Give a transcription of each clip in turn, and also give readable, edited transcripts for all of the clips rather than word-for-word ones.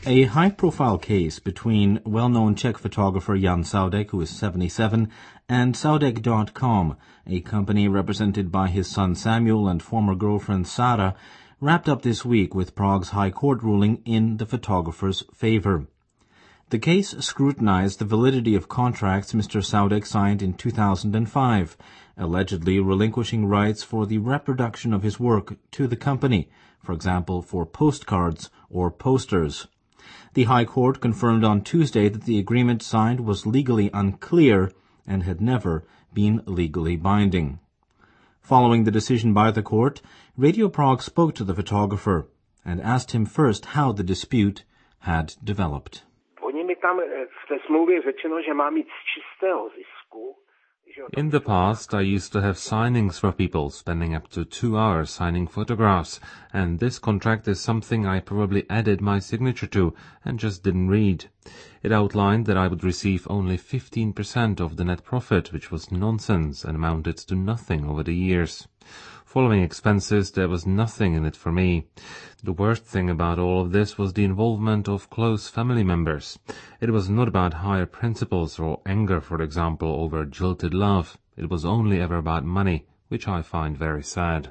A high-profile case between well-known Czech photographer Jan Saudek, who is 77, and Saudek.com, a company represented by his son Samuel and former girlfriend Sarah, wrapped up this week with Prague's High Court ruling in the photographer's favor. The case scrutinized the validity of contracts Mr. Saudek signed in 2005, allegedly relinquishing rights for the reproduction of his work to the company, for example, for postcards or posters. The High Court confirmed on Tuesday that the agreement signed was legally unclear and had never been legally binding. Following the decision by the court, Radio Prague spoke to the photographer and asked him first how the dispute had developed. In the past, I used to have signings for people, spending up to 2 hours signing photographs, and this contract is something I probably added my signature to and just didn't read. It outlined that I would receive only 15% of the net profit, which was nonsense and amounted to nothing over the years. Following expenses, there was nothing in it for me. The worst thing about all of this was the involvement of close family members. It was not about higher principles or anger, for example, over jilted love. It was only ever about money, which I find very sad.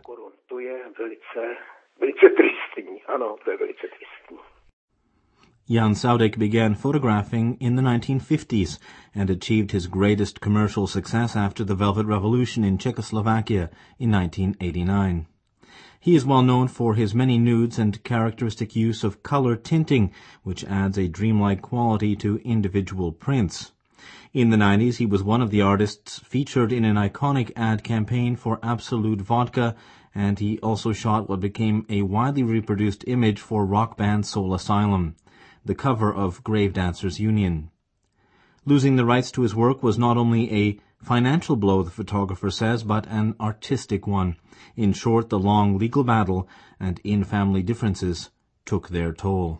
Jan Saudek began photographing in the 1950s and achieved his greatest commercial success after the Velvet Revolution in Czechoslovakia in 1989. He is well known for his many nudes and characteristic use of color tinting, which adds a dreamlike quality to individual prints. In the 90s, he was one of the artists featured in an iconic ad campaign for Absolut Vodka, and he also shot what became a widely reproduced image for rock band Soul Asylum, the cover of Grave Dancers Union. Losing the rights to his work was not only a financial blow, the photographer says, but an artistic one. In short, the long legal battle and in-family differences took their toll.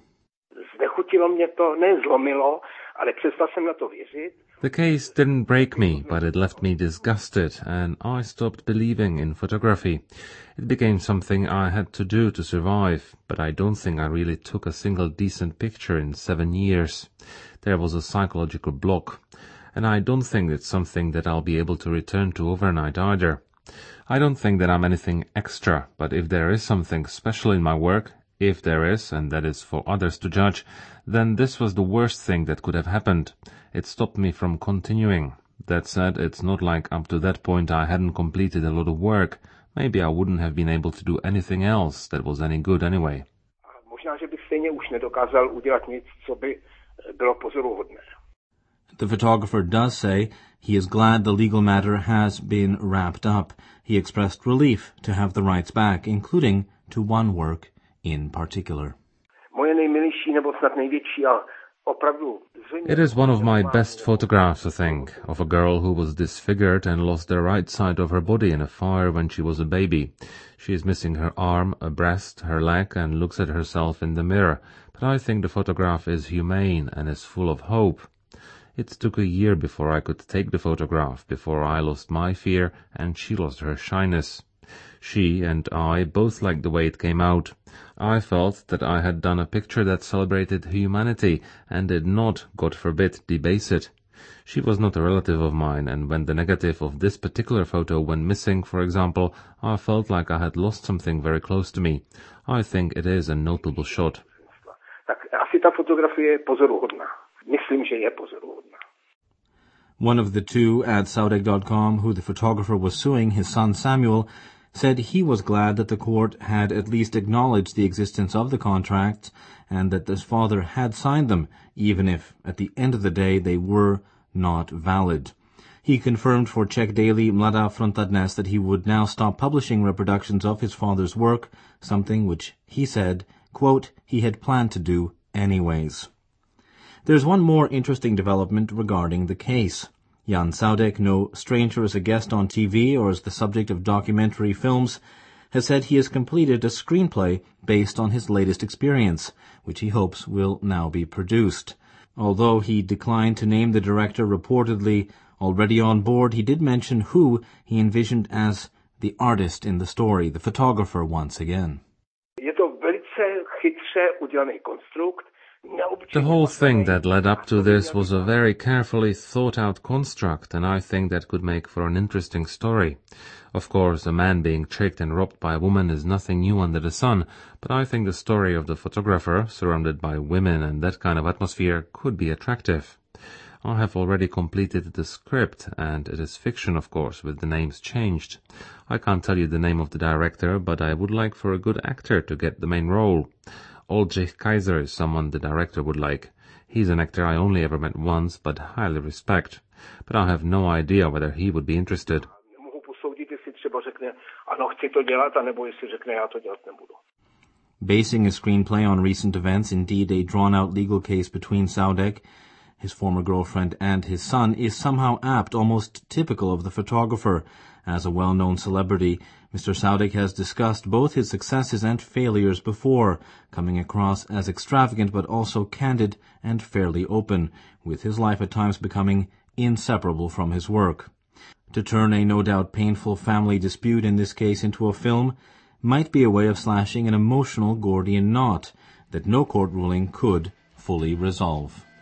The case didn't break me, but it left me disgusted, and I stopped believing in photography. It became something I had to do to survive, but I don't think I really took a single decent picture in 7 years. There was a psychological block, and I don't think it's something that I'll be able to return to overnight either. I don't think that I'm anything extra, but if there is something special in my work, if there is, and that is for others to judge, then this was the worst thing that could have happened. It stopped me from continuing. That said, it's not like up to that point I hadn't completed a lot of work. Maybe I wouldn't have been able to do anything else that was any good anyway. The photographer does say he is glad the legal matter has been wrapped up. He expressed relief to have the rights back, including to one work in particular. It is one of my best photographs, I think, of a girl who was disfigured and lost the right side of her body in a fire when she was a baby. She is missing her arm, a breast, her leg, and looks at herself in the mirror. But I think the photograph is humane and is full of hope. It took a year before I could take the photograph, before I lost my fear and she lost her shyness. She and I both liked the way it came out. I felt that I had done a picture that celebrated humanity and did not, God forbid, debase it. She was not a relative of mine, and when the negative of this particular photo went missing, for example, I felt like I had lost something very close to me. I think it is a notable shot. One of the two at Saudek.com, who the photographer was suing, his son Samuel, said he was glad that the court had at least acknowledged the existence of the contracts and that his father had signed them, even if, at the end of the day, they were not valid. He confirmed for Czech daily Mladá Fronta Dnes that he would now stop publishing reproductions of his father's work, something which he said, quote, he had planned to do anyways. There's one more interesting development regarding the case. Jan Saudek, no stranger as a guest on TV or as the subject of documentary films, has said he has completed a screenplay based on his latest experience, which he hopes will now be produced. Although he declined to name the director reportedly already on board, he did mention who he envisioned as the artist in the story, the photographer once again. The whole thing that led up to this was a very carefully thought-out construct, and I think that could make for an interesting story. Of course, a man being tricked and robbed by a woman is nothing new under the sun, but I think the story of the photographer, surrounded by women and that kind of atmosphere, could be attractive. I have already completed the script, and it is fiction, of course, with the names changed. I can't tell you the name of the director, but I would like for a good actor to get the main role. Oldřich Kaiser is someone the director would like. He's an actor I only ever met once, but highly respect. But I have no idea whether he would be interested. Basing a screenplay on recent events, indeed a drawn-out legal case between Soudek, his former girlfriend, and his son, is somehow apt, almost typical of the photographer. As a well-known celebrity, Mr. Soudek has discussed both his successes and failures before, coming across as extravagant but also candid and fairly open, with his life at times becoming inseparable from his work. To turn a no doubt painful family dispute in this case into a film might be a way of slashing an emotional Gordian knot that no court ruling could fully resolve.